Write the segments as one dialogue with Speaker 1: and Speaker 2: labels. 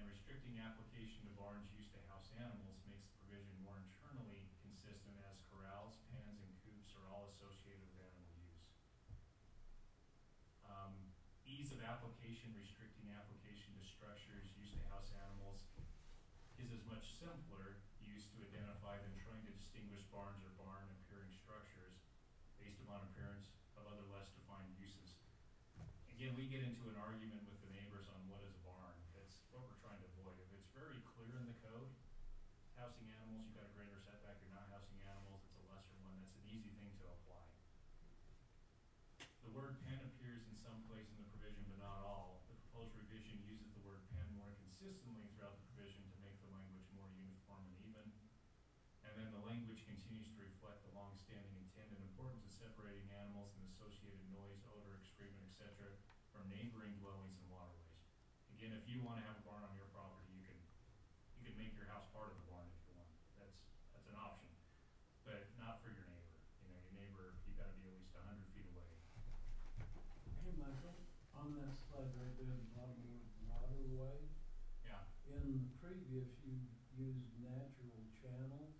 Speaker 1: and restricting application to barns used to house animals makes the provision more internally consistent as corrals, pens, and coops are all associated with animal use. Ease of application, restricting application to structures used to house animals is as much simpler use to identify than trying to distinguish barns or barn appearing structures based upon appearance of other less defined uses. Again, we get into an argument with the neighbors on what is a barn. That's what we're trying to avoid. If it's very clear in the code, housing animals, you've got a greater setback, you're not housing animals, it's a lesser one. That's an easy thing to apply. The word pen appears in some place in the provision, but not all. The proposed revision uses the word pen more consistently throughout the provision to make the language more uniform and even. And then the language continues to reflect the long-standing intent and importance of separating animals and associated noise, odor, excrement, etc. from neighboring dwellings and waterways. Again, if you want to have a barn on your property, you can make your house part of the barn if you want. That's an option, but not for your neighbor. You know, your neighbor, you got to be at least 100 feet away.
Speaker 2: Hey, Michael, on that slide right there, the bottom word waterway.
Speaker 1: Yeah.
Speaker 2: In the previous, you used natural channels.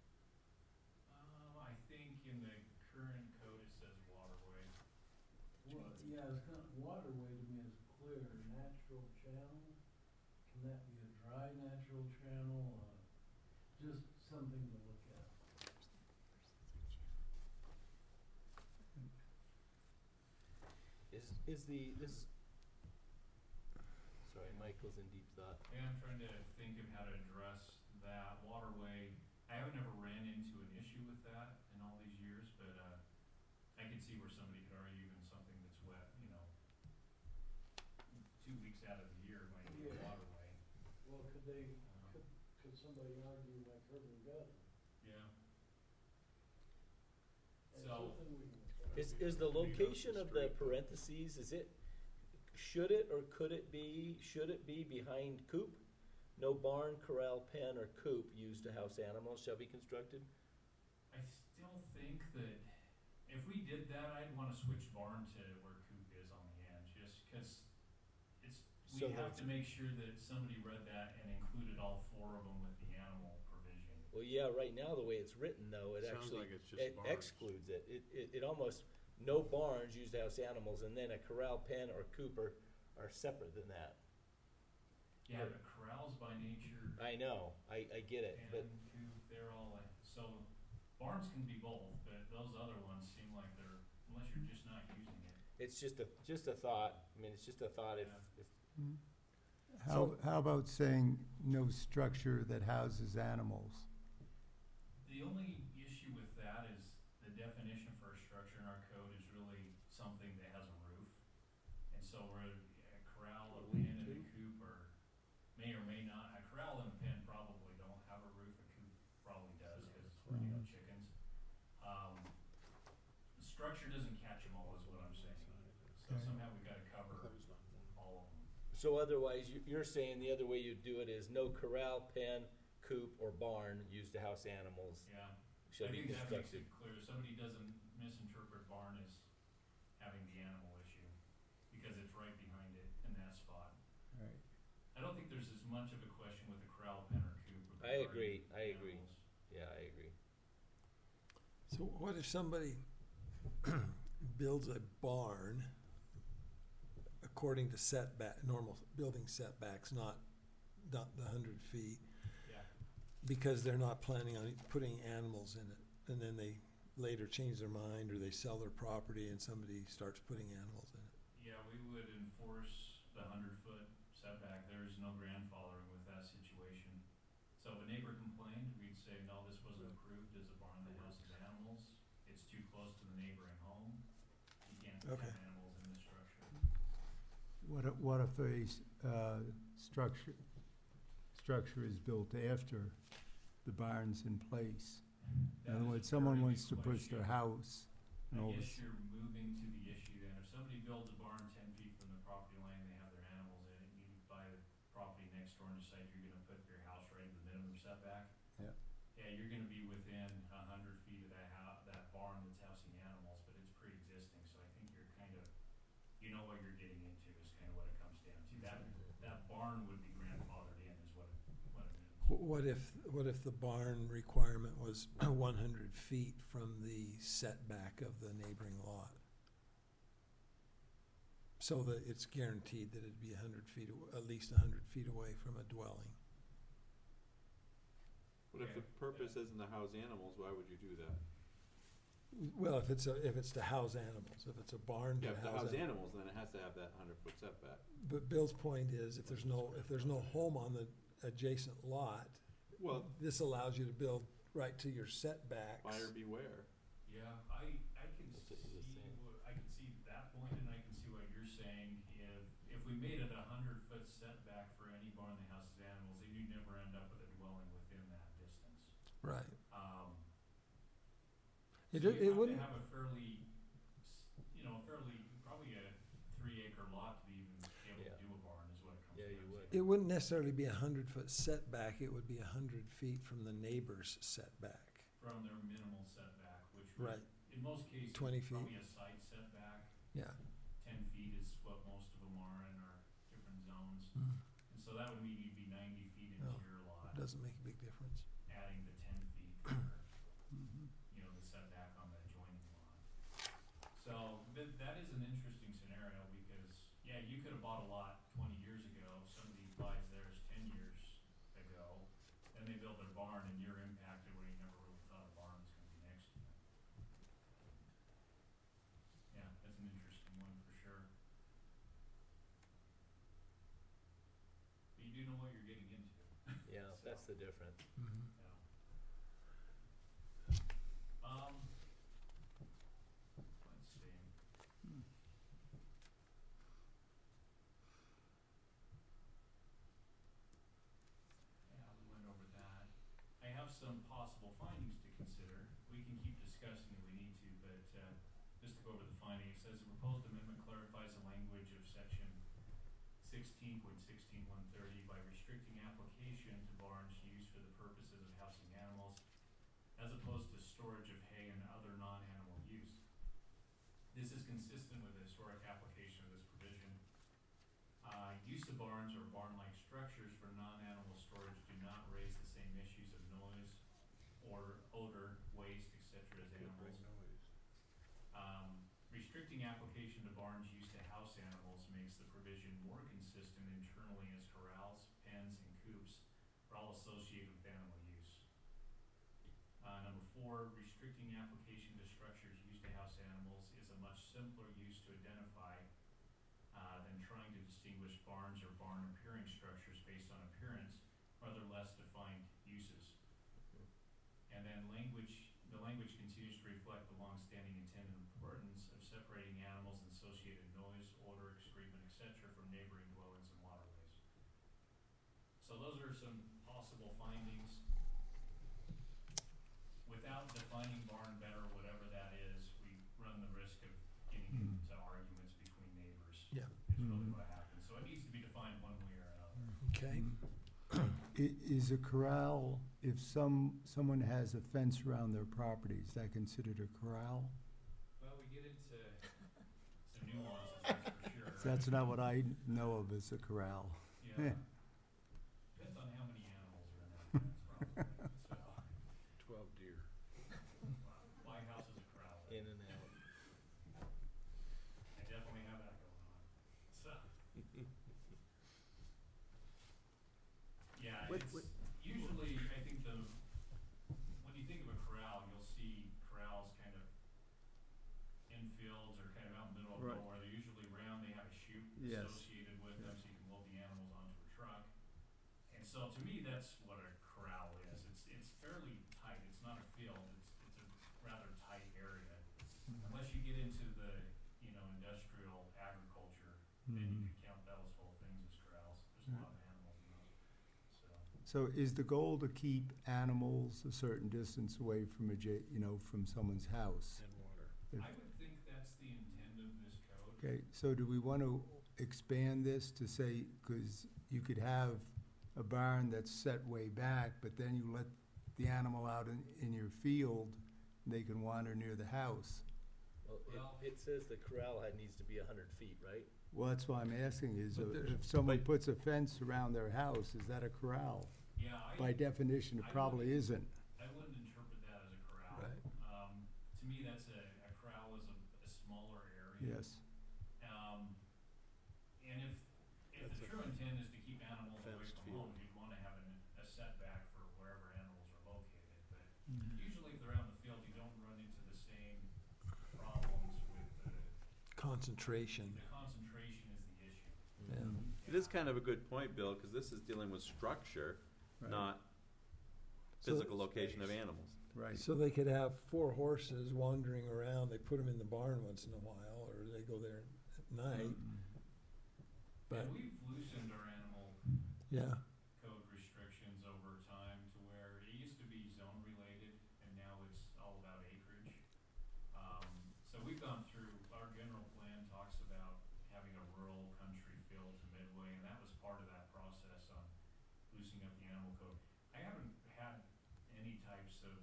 Speaker 1: I think in the current code it says waterway.
Speaker 2: Well, yeah, it's kind of, waterway to me is clear. Natural channel, can that be a dry natural channel? Just something to look at.
Speaker 3: Sorry, Michael's in deep thought.
Speaker 1: Yeah, I'm trying to think of how to address that waterway. I haven't ever ran into an issue with that in all these years, but I could see where somebody could argue even something that's wet, you know, 2 weeks out of the year might be a waterway.
Speaker 2: Well, could somebody argue like urban gutter?
Speaker 1: Yeah.
Speaker 2: And
Speaker 1: So
Speaker 2: something we can-
Speaker 3: Is the location of the parentheses, should it or could it be behind coop? No barn, corral, pen, or coop used to house animals shall be constructed?
Speaker 1: I still think that if we did that, I'd want to switch barn to where coop is on the end, just because we have to make sure that somebody read that and included all 4 of them with the animal provision.
Speaker 3: Well, yeah, right now, the way it's written, though, it
Speaker 4: Sounds
Speaker 3: actually
Speaker 4: like it's just
Speaker 3: it
Speaker 4: barns.
Speaker 3: excludes it. It almost, no barns used to house animals, and then a corral, pen, or coop are separate than that.
Speaker 1: Yeah, the corrals by nature,
Speaker 3: I know, I get it,
Speaker 1: and
Speaker 3: but
Speaker 1: coop, they're all like, so barns can be both, but those other ones seem like they're, unless you're just not using it.
Speaker 3: it's just a thought. I mean, it's just a thought if
Speaker 5: How about saying no structure that houses animals?
Speaker 1: The only issue with that is the definition for a structure in our code is really something that has a roof. And so we're a corral, a pen, and a coop may or may not. A corral and a pen probably don't have a roof. A coop probably does because, you know, chickens. The structure doesn't catch them all is what I'm saying. So
Speaker 5: Okay.
Speaker 1: somehow we gotta cover all of them.
Speaker 3: so. Otherwise, you're saying the other way you do it is no corral, pen, coop, or barn used to house animals
Speaker 1: Yeah.
Speaker 3: shall
Speaker 1: I
Speaker 3: be
Speaker 1: think that makes
Speaker 3: constructed.
Speaker 1: it clear. Somebody doesn't misinterpret barn as having the animal issue because it's right behind it in that spot.
Speaker 5: Right.
Speaker 1: I don't think there's as much of a question with a corral, pen, or coop.
Speaker 3: I agree.
Speaker 1: Animals.
Speaker 3: Yeah, I agree.
Speaker 6: So what if somebody builds a barn according to normal building setbacks, not the 100 feet,
Speaker 1: Yeah.
Speaker 6: because they're not planning on putting animals in it, and then they later change their mind, or they sell their property and somebody starts putting animals in it?
Speaker 1: Yeah, we would enforce the 100-foot setback. There's no grandfathering with that situation. So if a neighbor complained, we'd say, no, this wasn't approved as a barn that houses animals. It's too close to the neighboring home. You can't have
Speaker 6: Okay.
Speaker 1: animals in the structure.
Speaker 5: What if a structure is built after the barn's in place? In
Speaker 1: That
Speaker 5: other
Speaker 1: is a
Speaker 5: words, someone
Speaker 1: very
Speaker 5: wants
Speaker 1: good
Speaker 5: to push their
Speaker 1: question.
Speaker 5: house and
Speaker 1: I
Speaker 5: all
Speaker 1: guess
Speaker 5: this.
Speaker 1: you're moving to the issue then. If somebody builds a barn 10 feet from the property line, they have their animals in it, you buy the property next door and decide you're gonna put your house right in the minimum setback.
Speaker 5: Yeah.
Speaker 1: Yeah, you're gonna be within 100 feet of that barn that's housing animals, but it's pre-existing, so I think you're kind of, you know what you're getting into is kind of what it comes down to. That barn would be grandfathered
Speaker 6: What if the barn requirement was 100 feet from the setback of the neighboring lot? So that it's guaranteed that it'd be 100 feet, at least 100 feet away from a dwelling.
Speaker 4: But if the purpose isn't to house animals, why would you do that?
Speaker 6: Well, if it's to house animals, if it's a barn
Speaker 4: Yeah,
Speaker 6: to
Speaker 4: if to
Speaker 6: house
Speaker 4: house
Speaker 6: animals.
Speaker 4: animals, then it has to have that 100-foot setback.
Speaker 6: But Bill's point is, if there's no home on the adjacent lot,
Speaker 4: Well,
Speaker 6: this allows you to build right to your setbacks.
Speaker 4: buyer beware.
Speaker 1: Yeah, I can
Speaker 3: That's what he was saying.
Speaker 1: I can see that point, and I can see what you're saying. If we made it 100-foot setback for any barn that houses animals, then you'd never end up with a dwelling within that distance.
Speaker 6: Right.
Speaker 1: So
Speaker 6: It
Speaker 1: you'd have
Speaker 6: wouldn't,
Speaker 1: to have a fairly, probably a 3-acre lot to be even able
Speaker 3: Yeah.
Speaker 1: to do a barn is what it comes
Speaker 3: Yeah,
Speaker 1: down
Speaker 3: you
Speaker 1: to.
Speaker 3: would.
Speaker 6: it wouldn't necessarily be 100-foot setback, it would be 100 feet from the neighbor's setback.
Speaker 1: From their minimal setback, which would,
Speaker 6: Right,
Speaker 1: in most cases,
Speaker 6: 20 feet.
Speaker 1: probably a side setback.
Speaker 6: yeah.
Speaker 1: 10 feet is what most of them are in our different zones.
Speaker 6: Mm.
Speaker 1: And so that would mean you'd be 90 feet into
Speaker 6: No,
Speaker 1: your lot,
Speaker 6: Doesn't make a big difference.
Speaker 1: adding the 10 feet for,
Speaker 5: Mhm.
Speaker 1: the setback on the adjoining lot. So that is an interesting scenario because, yeah, you could have bought a lot 20 years ago, somebody buys theirs 10 years ago, then they build their barn and you're impacted where you never really thought a barn was gonna be next to you. Yeah, that's an interesting one for sure. But you do know what you're getting into.
Speaker 3: Yeah, that's the difference.
Speaker 6: Mhm.
Speaker 1: Yeah. Let's see. Yeah, we went over that. I have some possible findings to consider. We can keep discussing if we need to, but, just to go over the finding, it says the proposed amendment clarifies the language of section 16.16.130 by restricting application to barns used for the purposes of housing animals as opposed to storage of hay and other non-animal use. This is consistent with the historic application of this provision. Use of barns or barn-like structures for non-animal storage do not raise the same issues of noise or odor, waste, etc. as animals. Restricting application to barns used to house animals makes the provision more consistent internally as corrals, pens, and coops are all associated with animal use. Number 4, restricting application to structures used to house animals is a much simpler use to identify than trying to distinguish barns or barn-appearing structures based on appearance or other less defined uses. And then the language continues to reflect the longstanding intent and importance of separating animals and associated noise, odor, excrement, etc. from neighboring dwellings and waterways. So those are some possible findings. Without defining barn better, whatever that is, we run the risk of getting into arguments between neighbors.
Speaker 6: Yeah.
Speaker 1: Is really what happens. So it needs to be defined one way or another.
Speaker 6: Okay,
Speaker 5: Is a corral, if someone has a fence around their property, is that considered a corral?
Speaker 1: Well, we get into some nuances, that's for sure.
Speaker 5: That's not what I know of as a corral.
Speaker 1: Yeah. Depends on how many animals are in that fence, probably. So,
Speaker 6: 12 deer.
Speaker 1: White House is a corral.
Speaker 3: In and out.
Speaker 1: I definitely have that going on. So. Yeah,
Speaker 3: What-
Speaker 1: it's
Speaker 3: what-
Speaker 1: usually, I think when you think of a corral, you'll see corrals kind of in fields or kind of out in the middle of
Speaker 5: Right.
Speaker 1: nowhere. They're usually round, they have a chute
Speaker 5: Yes.
Speaker 1: associated with them, so you can load the animals onto a truck. And so to me, that's what a corral is. It's fairly tight. It's not a field. It's a rather tight area. Unless you get into the, industrial agriculture, then you could count those whole things as corrals. There's a lot of animals in those, so.
Speaker 5: So is the goal to keep animals a certain distance away from from someone's house?
Speaker 6: And water.
Speaker 5: If-
Speaker 1: I would think that's the intent of this code.
Speaker 5: Okay, so do we want to expand this to say, because you could have a barn that's set way back, but then you let the animal out in your field, they can wander near the house?
Speaker 3: Well, it says the corral needs to be 100 feet, right?
Speaker 5: Well, that's why I'm asking is,
Speaker 6: But there's-
Speaker 5: if someone
Speaker 3: but-
Speaker 5: puts a fence around their house, is that a corral?
Speaker 1: Yeah,
Speaker 5: by definition, it
Speaker 1: I
Speaker 5: probably
Speaker 1: wouldn't-
Speaker 5: isn't.
Speaker 1: I wouldn't interpret that as a corral.
Speaker 6: Right.
Speaker 1: To me, that's a corral is a smaller area.
Speaker 5: Yes.
Speaker 1: And if
Speaker 4: That's
Speaker 1: the
Speaker 4: a
Speaker 1: true intent is to keep animals away
Speaker 4: fenced
Speaker 1: from
Speaker 4: field.
Speaker 1: home, you'd wanna have a setback for wherever animals are located. But
Speaker 5: Mm-hmm.
Speaker 1: usually if they're out in the field, you don't run into the same problems with
Speaker 6: Concentration,
Speaker 1: the concentration is the issue.
Speaker 6: yeah.
Speaker 4: It is kind of a good point, Bill, because this is dealing with structure,
Speaker 5: Right.
Speaker 4: not
Speaker 6: So-
Speaker 4: physical location of animals.
Speaker 5: Right.
Speaker 6: So they could have 4 horses wandering around, they put them in the barn once in a while, or they go there at night, but,
Speaker 1: And we've loosened our animal
Speaker 6: yeah,
Speaker 1: code restrictions over time to where it used to be zone related and now it's all about acreage. So we've gone through, our general plan talks about having a rural country feel to Midway, and that was part of that process on loosening up the animal code. I haven't had any types of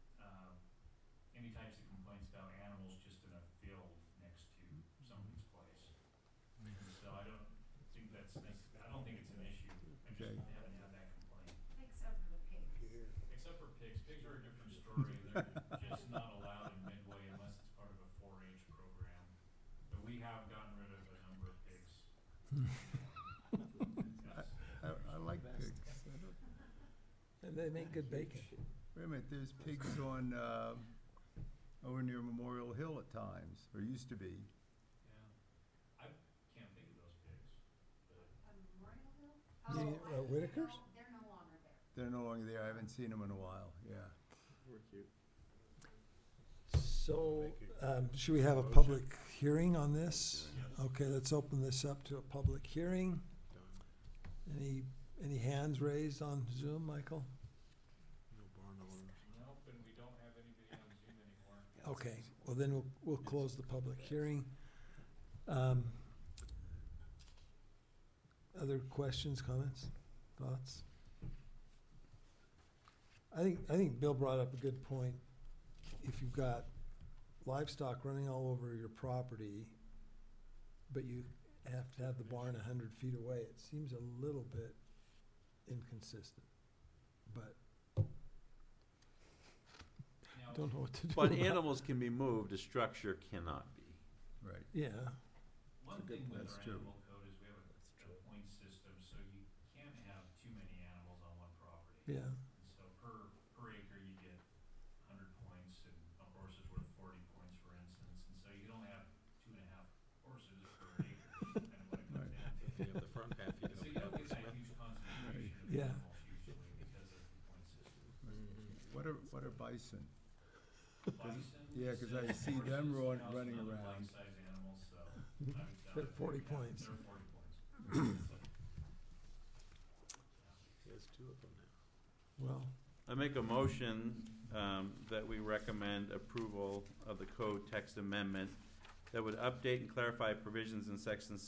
Speaker 1: complaints about animals just in a field next to somebody's place. So I don't think I don't think it's an issue. I just
Speaker 5: Okay.
Speaker 1: haven't had that complaint.
Speaker 7: Except for the pigs.
Speaker 1: Except for pigs. Pigs are a different story. They're just not allowed in Midway unless it's part of a 4-H program. But we have gotten rid of a number of pigs.
Speaker 5: I like pigs.
Speaker 6: and they make good bacon.
Speaker 5: Wait a minute, there's pigs on, over near Memorial Hill at times, or used to be.
Speaker 1: Yeah. I can't think of those pigs. But
Speaker 7: On Memorial Hill?
Speaker 6: You mean,
Speaker 7: Oh,
Speaker 6: Whitakers?
Speaker 7: They're no longer there.
Speaker 5: They're no longer there, I haven't seen them in a while, yeah.
Speaker 4: We're cute.
Speaker 6: So, should we have a public hearing on this? Okay, let's open this up to a public hearing. Any hands raised on Zoom, Michael?
Speaker 1: nope, and we don't have anybody on Zoom anymore.
Speaker 6: Okay, well then we'll close the public hearing. Other questions, comments, thoughts? I think Bill brought up a good point. If you've got livestock running all over your property, but you have to have the barn 100 feet away, it seems a little bit inconsistent, but
Speaker 1: Now,
Speaker 6: don't know what to do
Speaker 4: But
Speaker 6: about it.
Speaker 4: animals can be moved, a structure cannot be.
Speaker 5: Right.
Speaker 6: Yeah,
Speaker 1: one
Speaker 5: That's a good-
Speaker 1: thing with
Speaker 5: that's
Speaker 1: our
Speaker 5: true.
Speaker 1: animal code is we have a point system, so you can't have too many animals on one property.
Speaker 6: yeah.
Speaker 1: And so per acre, you get 100 points, and a horse is worth 40 points, for instance. And so you can only have 2.5 horses per acre, kind of what it comes down to.
Speaker 4: If you have the front half, you
Speaker 1: So you don't get that huge concentration of
Speaker 6: Yeah.
Speaker 1: animals usually because of the point system.
Speaker 5: What are bison?
Speaker 1: Bison,
Speaker 5: Yeah, 'cause I
Speaker 1: horses,
Speaker 5: see them
Speaker 1: cows, and
Speaker 5: running
Speaker 1: other
Speaker 5: around.
Speaker 1: life-size animals, so
Speaker 6: They're 40 points.
Speaker 1: They're 40 points.
Speaker 4: He has 2 of them now.
Speaker 6: Well,
Speaker 4: I make a motion that we recommend approval of the code text amendment that would update and clarify provisions in section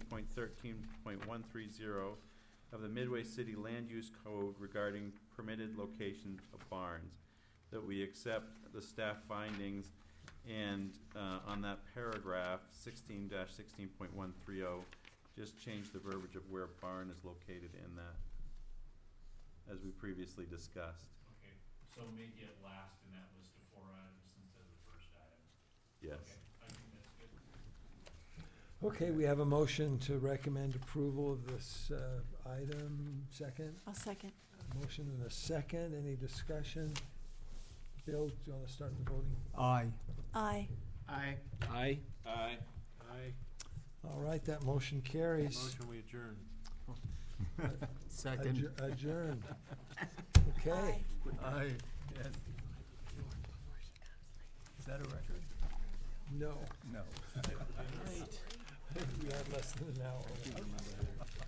Speaker 4: 16.13.130 of the Midway City Land Use Code regarding permitted location of barns. That we accept the staff findings and on that paragraph, 16-16.130, just change the verbiage of where barn is located in that, as we previously discussed.
Speaker 1: Okay, so make it last in that list of 4 items instead of the first item.
Speaker 4: Yes.
Speaker 1: Okay, I think that's good.
Speaker 6: okay, we have a motion to recommend approval of this item. Second?
Speaker 8: I'll second.
Speaker 6: Motion and a second. Any discussion? Bill, do you want to start the voting?
Speaker 5: Aye.
Speaker 8: Aye.
Speaker 3: Aye.
Speaker 4: Aye.
Speaker 9: Aye.
Speaker 6: All right, that motion carries.
Speaker 9: Motion we adjourn.
Speaker 5: Second.
Speaker 6: Adjourned. Okay.
Speaker 8: Aye.
Speaker 5: Aye, yes. Is that a record?
Speaker 6: No.
Speaker 5: No.
Speaker 6: We had less than an hour.